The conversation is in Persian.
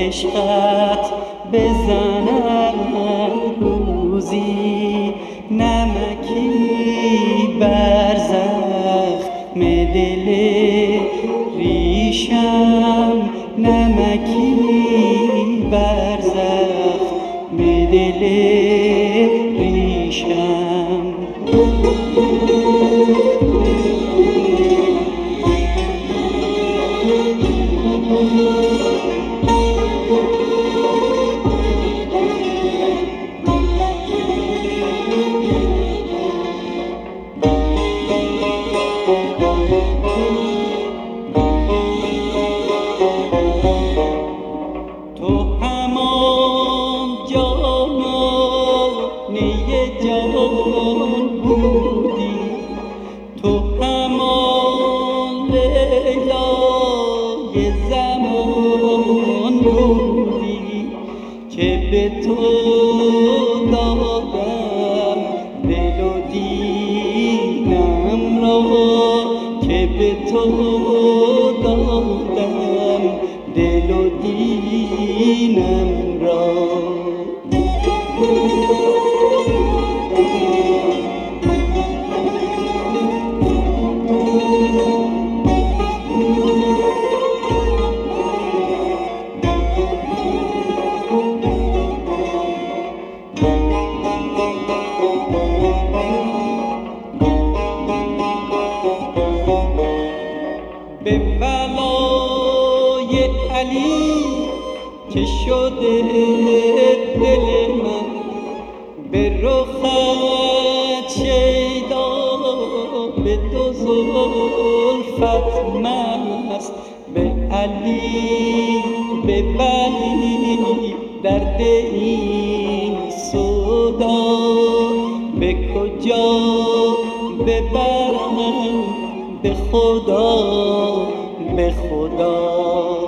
عشقت بزنم روزی نمکی بر زخم دل ریشم، نمکی بر زخم دل ریشم. تو همان جانانه جان بودی، تو همان لیلای زمان بودی که به تو دادم دل و دینم را، که به تو دادم دل و دینم را. به ولای علی که شده دل من، به رخت شیدا به دو زلفت مست، به علی به ولی درد این سودا به کجا ببرم به خدا به خدا.